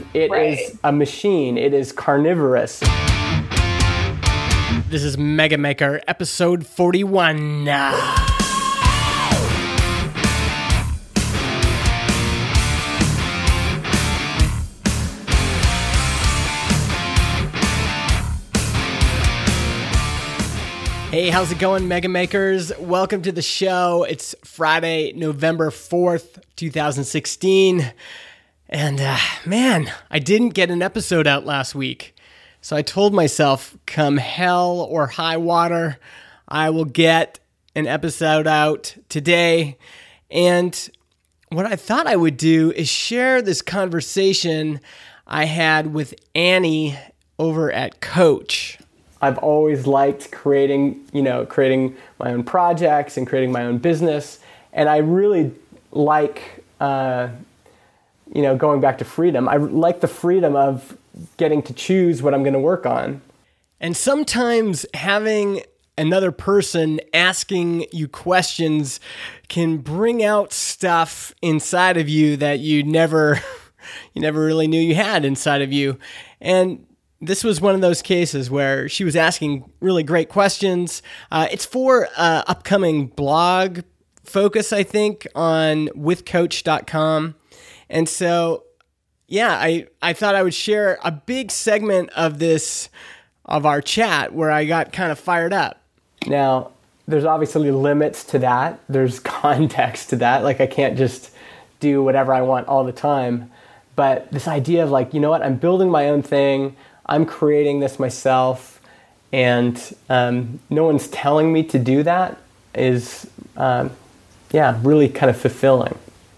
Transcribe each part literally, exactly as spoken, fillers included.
It right. is a machine. It is carnivorous. This is Mega Maker, episode forty-one. Hey, how's it going, Mega Makers? Welcome to the show. It's Friday, November fourth, twenty sixteen. And uh, man, I didn't get an episode out last week. So I told myself, come hell or high water, I will get an episode out today. And what I thought I would do is share this conversation I had with Annie over at Coach. I've always liked creating, you know, creating my own projects and creating my own business. And I really like, uh, you know, going back to freedom. I like the freedom of getting to choose what I'm going to work on. And sometimes having another person asking you questions can bring out stuff inside of you that you never, you never really knew you had inside of you. And this was one of those cases where she was asking really great questions. Uh, it's for uh, upcoming blog focus, I think, on with coach dot com. And so, yeah, I, I thought I would share a big segment of this, of our chat, where I got kind of fired up. Now, there's obviously limits to that. There's context to that. Like, I can't just do whatever I want all the time. But this idea of like, you know what, I'm building my own thing. I'm creating this myself, and um, no one's telling me to do that is, um, yeah, really kind of fulfilling.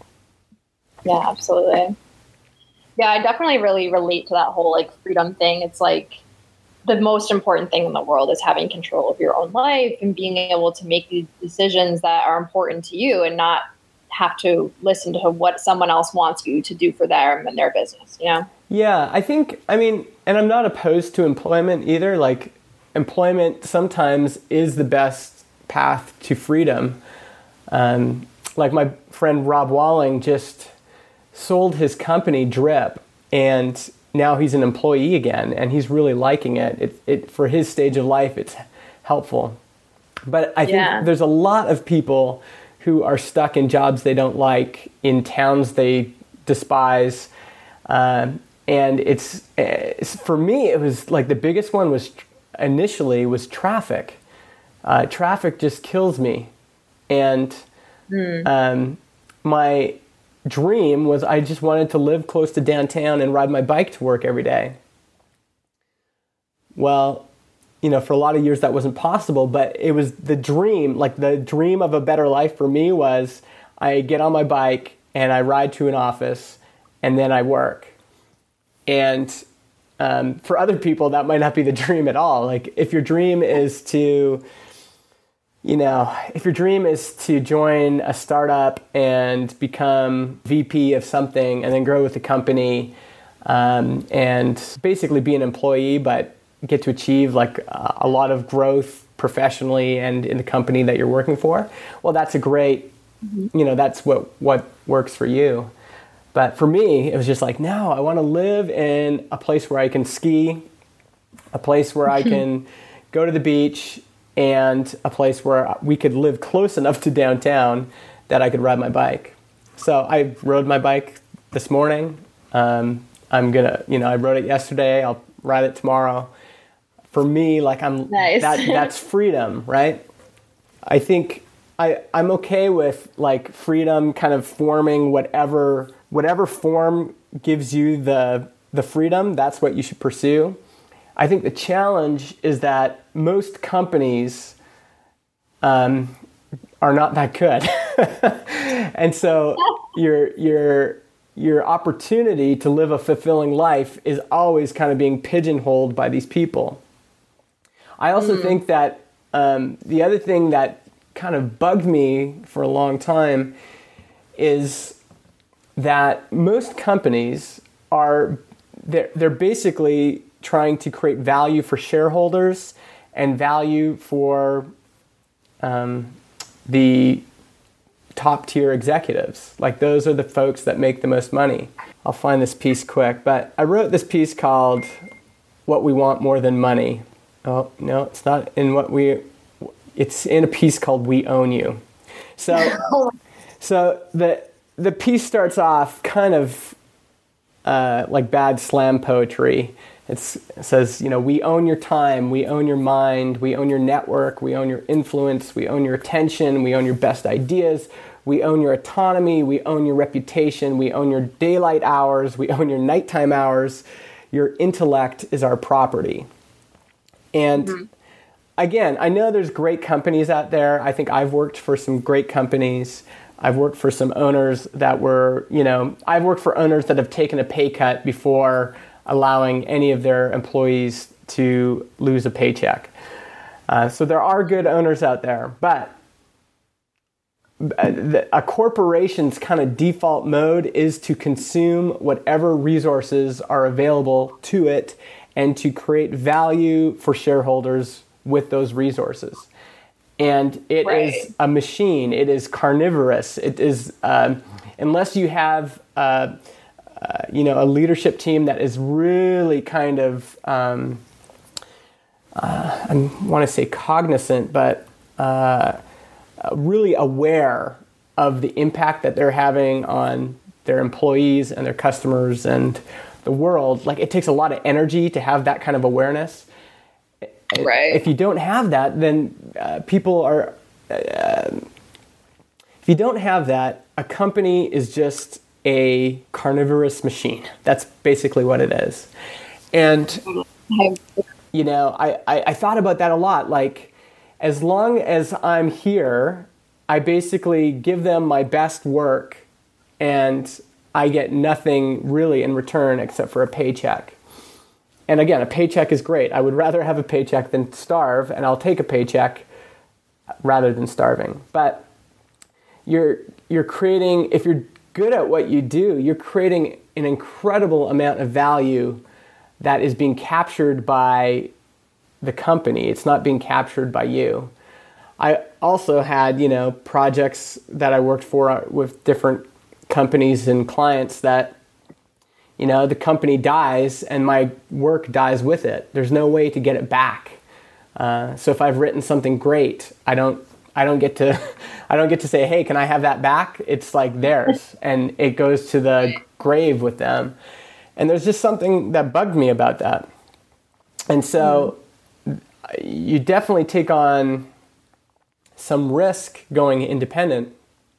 Yeah, absolutely. Yeah, I definitely really relate to that whole like freedom thing. It's like the most important thing in the world is having control of your own life and being able to make these decisions that are important to you and not have to listen to what someone else wants you to do for them and their business, you know? Yeah, I think, I mean, and I'm not opposed to employment either. Like, employment sometimes is the best path to freedom. Um, like my friend Rob Walling just sold his company Drip, and now he's an employee again, and he's really liking it. It, it for his stage of life, it's helpful. But I think yeah. there's a lot of people who are stuck in jobs they don't like, in towns they despise. Um, and it's, it's, for me, it was like the biggest one was initially was traffic. Uh, traffic just kills me. And mm. um, my dream was I just wanted to live close to downtown and ride my bike to work every day. Well, you know, for a lot of years that wasn't possible, but it was the dream, like the dream of a better life for me was I get on my bike and I ride to an office and then I work. And um, for other people, that might not be the dream at all. Like if your dream is to, you know, if your dream is to join a startup and become V P of something and then grow with the company um, and basically be an employee, but get to achieve like a lot of growth professionally and in the company that you're working for, well, that's a great, you know, that's what, what works for you. But for me, it was just like, no, I want to live in a place where I can ski, a place where I can go to the beach, and a place where we could live close enough to downtown that I could ride my bike. So I rode my bike this morning. Um, I'm gonna, you know, I rode it yesterday. I'll ride it tomorrow. For me, like I'm, nice. that, that's freedom, right? I think I, I'm okay with like freedom kind of forming whatever, whatever form gives you the, the freedom, that's what you should pursue. I think the challenge is that most companies um, are not that good. And so your, your, your opportunity to live a fulfilling life is always kind of being pigeonholed by these people. I also mm. think that um, the other thing that kind of bugged me for a long time is that most companies are, they're, they're basically trying to create value for shareholders and value for um, the top tier executives. Like those are the folks that make the most money. I'll find this piece quick, but I wrote this piece called What We Want More Than Money. Oh, no, it's not in what we, it's in a piece called We Own You. So, so the, the piece starts off kind of uh, like bad slam poetry. It's, it says, you know, we own your time, we own your mind, we own your network, we own your influence, we own your attention, we own your best ideas, we own your autonomy, we own your reputation, we own your daylight hours, we own your nighttime hours. Your intellect is our property. And mm-hmm. again, I know there's great companies out there. I think I've worked for some great companies. I've worked for some owners that were, you know, I've worked for owners that have taken a pay cut before allowing any of their employees to lose a paycheck. Uh, so there are good owners out there, but a corporation's kind of default mode is to consume whatever resources are available to it and to create value for shareholders with those resources. And it right. is a machine. It is carnivorous. It is, um, unless you have uh, Uh, you know, a leadership team that is really kind of, um, uh, I want to say cognizant, but uh, really aware of the impact that they're having on their employees and their customers and the world. Like, it takes a lot of energy to have that kind of awareness. Right. If you don't have that, then uh, people are, uh, if you don't have that, a company is just a carnivorous machine. That's basically what it is. And, you know, I, I, I thought about that a lot. Like, as long as I'm here, I basically give them my best work and I get nothing really in return except for a paycheck. And again, a paycheck is great. I would rather have a paycheck than starve, and I'll take a paycheck rather than starving. But you're you're creating, if you're good at what you do, you're creating an incredible amount of value that is being captured by the company. It's not being captured by you. I also had, you know, projects that I worked for with different companies and clients that, you know, the company dies and my work dies with it. There's no way to get it back. Uh, so if I've written something great, I don't I don't get to I don't get to say, hey, can I have that back? It's like theirs, and it goes to the grave with them. And there's just something that bugged me about that. And so mm. you definitely take on some risk going independent,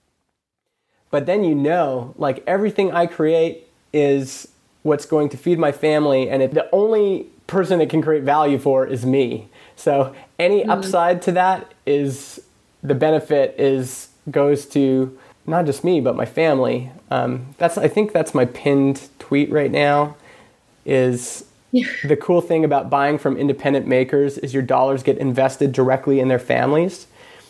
but then you know, like, everything I create is what's going to feed my family, and it, the only person it can create value for is me. So any mm. upside to that is, the benefit is goes to not just me, but my family. Um, that's I think that's my pinned tweet right now, is the cool thing about buying from independent makers is your dollars get invested directly in their families.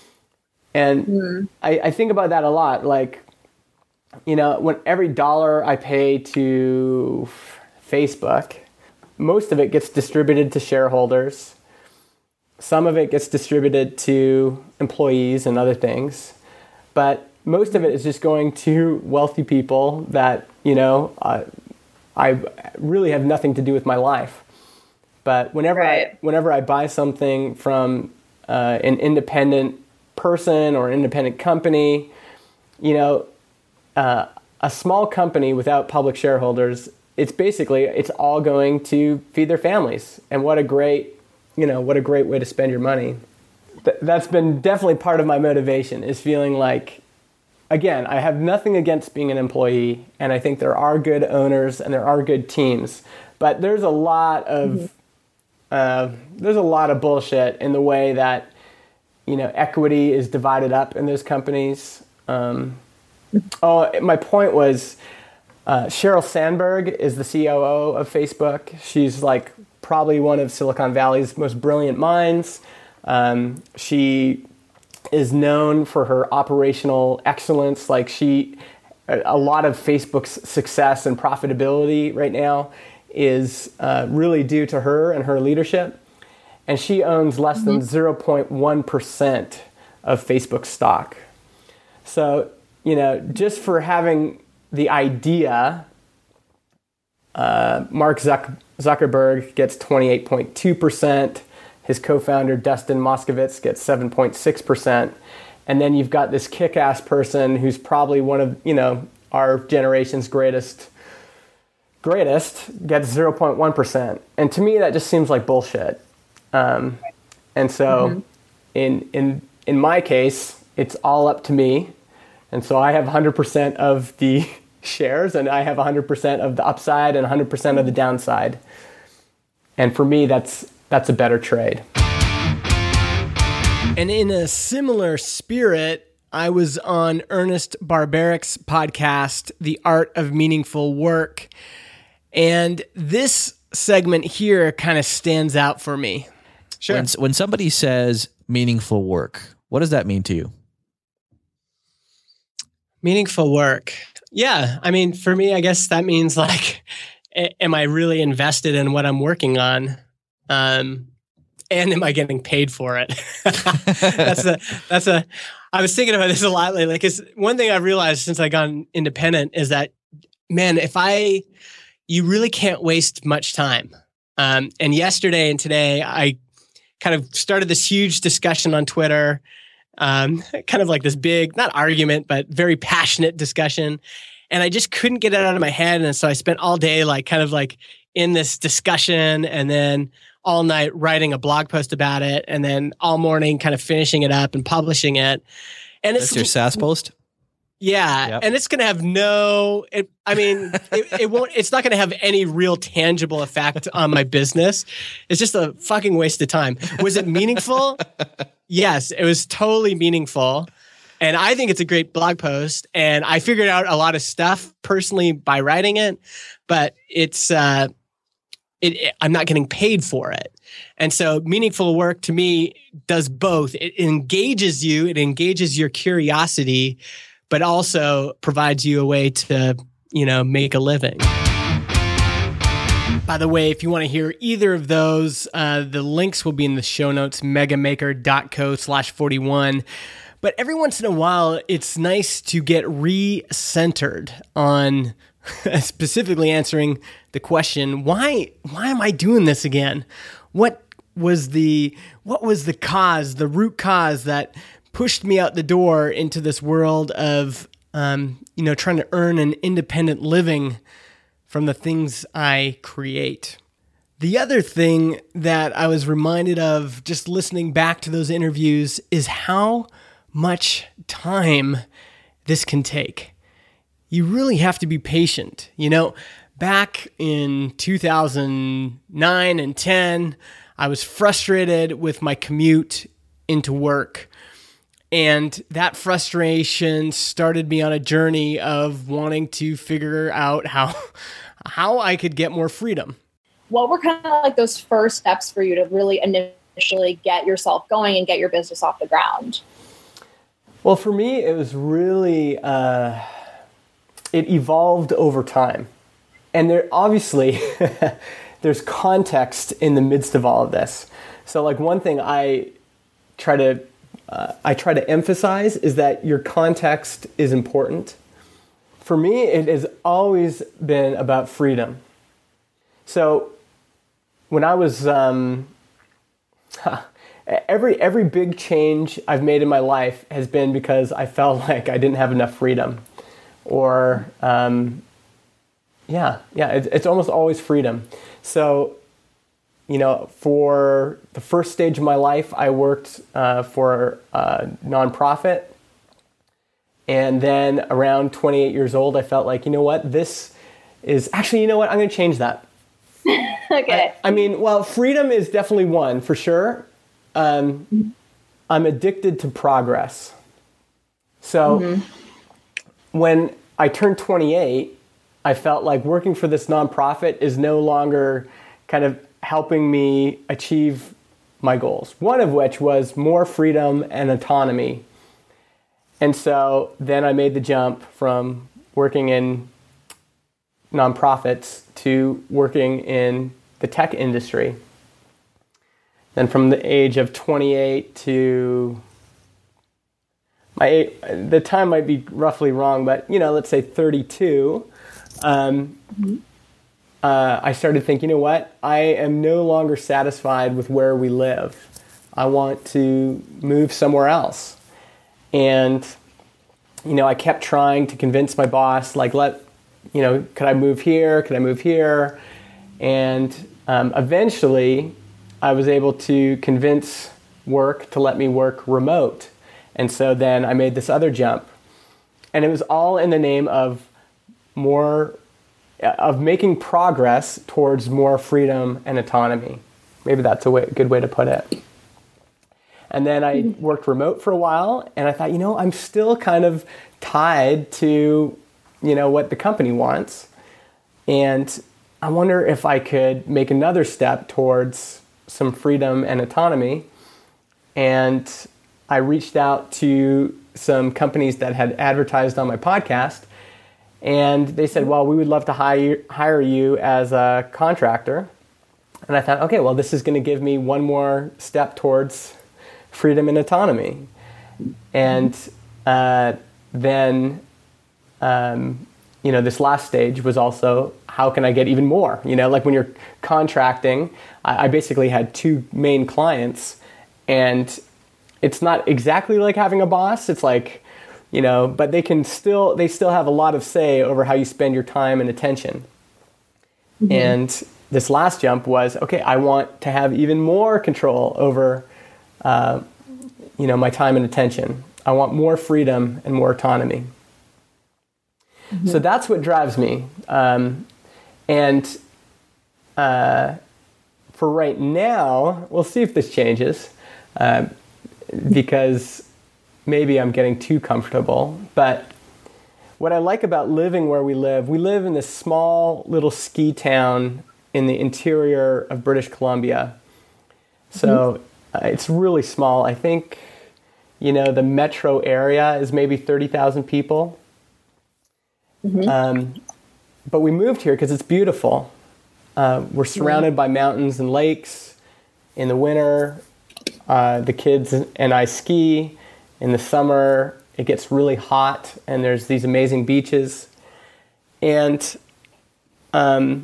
And mm. I, I think about that a lot. Like, you know, when every dollar I pay to Facebook, most of it gets distributed to shareholders. Some of it gets distributed to employees and other things. But most of it is just going to wealthy people that, you know, uh, I really have nothing to do with my life. But whenever right. I whenever I buy something from uh, an independent person or an independent company, you know, uh, a small company without public shareholders, it's basically, it's all going to feed their families. And what a great, you know, what a great way to spend your money. Th- that's been definitely part of my motivation, is feeling like, again, I have nothing against being an employee, and I think there are good owners and there are good teams, but there's a lot of mm-hmm. uh, there's a lot of bullshit in the way that, you know, equity is divided up in those companies. Um, oh, my point was, uh, Sheryl Sandberg is the C O O of Facebook. She's like probably one of Silicon Valley's most brilliant minds. Um, she is known for her operational excellence. Like she, a lot of Facebook's success and profitability right now is uh, really due to her and her leadership. And she owns less mm-hmm. than zero point one percent of Facebook stock. So you know, just for having the idea, uh, Mark Zuck- Zuckerberg gets twenty-eight point two percent. His co-founder, Dustin Moskovitz, gets seven point six percent. And then you've got this kick-ass person who's probably one of, you know, our generation's greatest, greatest, gets zero point one percent. And to me, that just seems like bullshit. Um, and so mm-hmm. in, in, in my case, it's all up to me. And so I have one hundred percent of the shares, and I have one hundred percent of the upside and one hundred percent of the downside. And for me, that's that's a better trade. And in a similar spirit, I was on Ernest Barbarik's podcast, The Art of Meaningful Work. And this segment here kind of stands out for me. Sure. When, when somebody says meaningful work, what does that mean to you? Meaningful work. Yeah. I mean, for me, I guess that means like, am I really invested in what I'm working on? Um, and am I getting paid for it? that's a, that's a, I was thinking about this a lot lately. Because one thing I've realized since I got independent is that, man, if I, you really can't waste much time. Um, and yesterday and today, I kind of started this huge discussion on Twitter. Um, kind of like this big, not argument, but very passionate discussion. And I just couldn't get it out of my head. And so I spent all day like kind of like in this discussion, and then all night writing a blog post about it, and then all morning kind of finishing it up and publishing it. And it's That's your S A S post? Yeah. Yep. And it's going to have no, it, I mean, it, it won't, it's not going to have any real tangible effect on my business. It's just a fucking waste of time. Was it meaningful? Yes, it was totally meaningful. And I think it's a great blog post. And I figured out a lot of stuff personally by writing it, but it's, uh, it, it, I'm not getting paid for it. And so meaningful work to me does both. It engages you, it engages your curiosity, but also provides you a way to, you know, make a living. By the way, if you want to hear either of those, uh, the links will be in the show notes, megamaker.co slash 41. But every once in a while, it's nice to get re-centered on specifically answering the question, why, why am I doing this again? What was the, what was the cause, the root cause that pushed me out the door into this world of, um, you know, trying to earn an independent living from the things I create. The other thing that I was reminded of just listening back to those interviews is how much time this can take. You really have to be patient. You know, back in two thousand nine and ten, I was frustrated with my commute into work. And that frustration started me on a journey of wanting to figure out how how I could get more freedom. What were kind of like those first steps for you to really initially get yourself going and get your business off the ground? Well, for me, it was really, uh, it evolved over time. And there obviously, there's context in the midst of all of this. So like one thing I try to Uh, I try to emphasize is that your context is important. For me, it has always been about freedom. So when I was, um, every every big change I've made in my life has been because I felt like I didn't have enough freedom. Or, um, yeah, yeah, it, it's almost always freedom. So you know, for the first stage of my life, I worked uh, for a nonprofit. And then around twenty-eight years old, I felt like, you know what, this is actually, you know what, I'm going to change that. Okay. I, I mean, well, freedom is definitely one for sure. Um, I'm addicted to progress. So mm-hmm. when I turned twenty-eight, I felt like working for this nonprofit is no longer kind of helping me achieve my goals, one of which was more freedom and autonomy. And so then I made the jump from working in nonprofits to working in the tech industry. Then from the age of twenty-eight to my the time might be roughly wrong, but you know, let's say thirty-two. Um, mm-hmm. uh, I started thinking, you know what? I am no longer satisfied with where we live. I want to move somewhere else. And you know, I kept trying to convince my boss, like, let, you know, could I move here? Could I move here? And um, eventually, I was able to convince work to let me work remote. And so then I made this other jump. And it was all in the name of more, of making progress towards more freedom and autonomy. Maybe that's a way, good way to put it. And then I worked remote for a while, and I thought, you know, I'm still kind of tied to, you know, what the company wants. And I wonder if I could make another step towards some freedom and autonomy. And I reached out to some companies that had advertised on my podcast, and they said, well, we would love to hire hire you as a contractor. And I thought, okay, well, this is going to give me one more step towards freedom and autonomy. And uh, then, um, you know, this last stage was also, how can I get even more? You know, like when you're contracting, I, I basically had two main clients, and it's not exactly like having a boss. It's like, you know, but they can still, they still have a lot of say over how you spend your time and attention. Mm-hmm. And this last jump was, okay, I want to have even more control over Uh, you know, my time and attention. I want more freedom and more autonomy. Mm-hmm. So that's what drives me. Um, and uh, for right now, we'll see if this changes, uh, because maybe I'm getting too comfortable. But what I like about living where we live, we live in this small little ski town in the interior of British Columbia. So mm-hmm. Uh, it's really small. I think, you know, the metro area is maybe thirty thousand people. Mm-hmm. Um, but we moved here because it's beautiful. Uh, we're surrounded mm-hmm. by mountains and lakes. In the winter, uh, the kids and I ski. In the summer, it gets really hot, and there's these amazing beaches. And, um,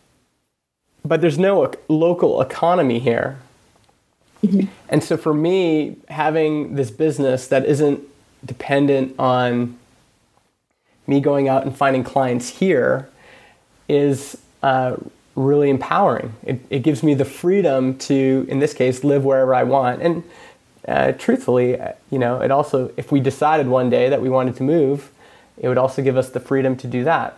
but there's no local economy here. Mm-hmm. And so for me, having this business that isn't dependent on me going out and finding clients here is uh, really empowering. It, it gives me the freedom to, in this case, live wherever I want. And uh, truthfully, you know, it also, if we decided one day that we wanted to move, it would also give us the freedom to do that.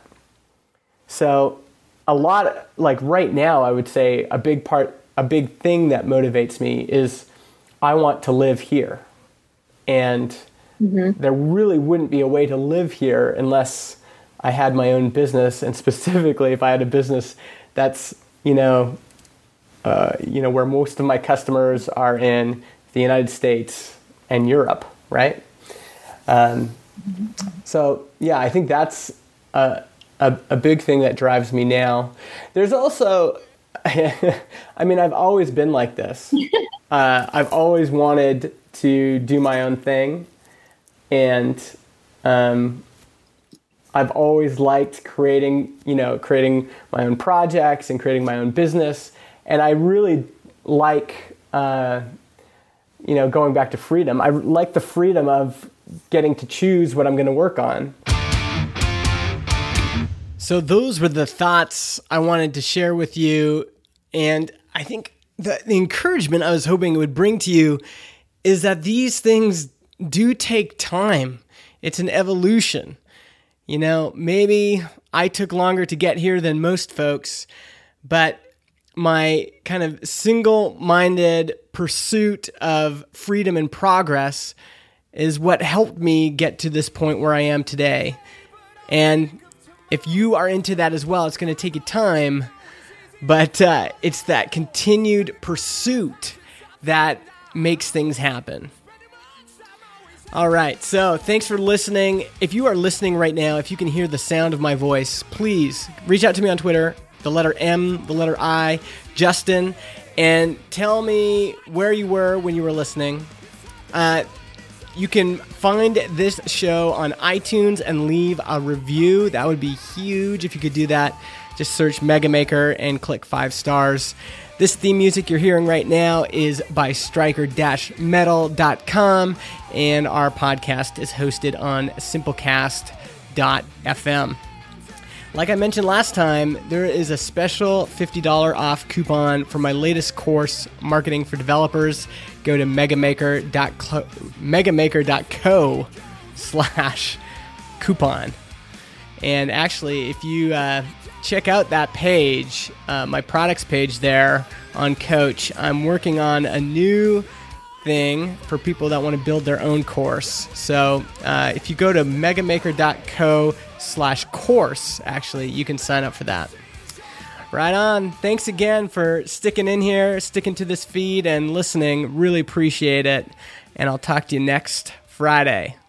So a lot, like right now, I would say a big part A big thing that motivates me is I want to live here. And mm-hmm. there really wouldn't be a way to live here unless I had my own business, and specifically if I had a business that's, you know, uh, you know, where most of my customers are in the United States and Europe, right? Um, mm-hmm. So yeah, I think that's a, a, a big thing that drives me now. There's also, I mean, I've always been like this. Uh, I've always wanted to do my own thing. And um, I've always liked creating, you know, creating my own projects and creating my own business. And I really like, uh, you know, going back to freedom. I like the freedom of getting to choose what I'm going to work on. So those were the thoughts I wanted to share with you. And I think the, the encouragement I was hoping it would bring to you is that these things do take time. It's an evolution. You know, maybe I took longer to get here than most folks, but my kind of single-minded pursuit of freedom and progress is what helped me get to this point where I am today. And if you are into that as well, it's going to take you time, but uh, it's that continued pursuit that makes things happen. All right, so thanks for listening. If you are listening right now, if you can hear the sound of my voice, please reach out to me on Twitter, the letter M, the letter I, Justin, and tell me where you were when you were listening. Uh, you can find this show on iTunes and leave a review. That would be huge if you could do that. Just search Mega Maker and click five stars. This theme music you're hearing right now is by striker dash metal dot com, and our podcast is hosted on simplecast dot f m. Like I mentioned last time, there is a special fifty dollars off coupon for my latest course, Marketing for Developers. Go to megamaker dot co slash coupon. And actually, if you uh, check out that page, uh, my products page there on Coach, I'm working on a new thing for people that want to build their own course. So uh, if you go to megamaker dot co slash course, actually, you can sign up for that. Right on. Thanks again for sticking in here, sticking to this feed and listening. Really appreciate it. And I'll talk to you next Friday.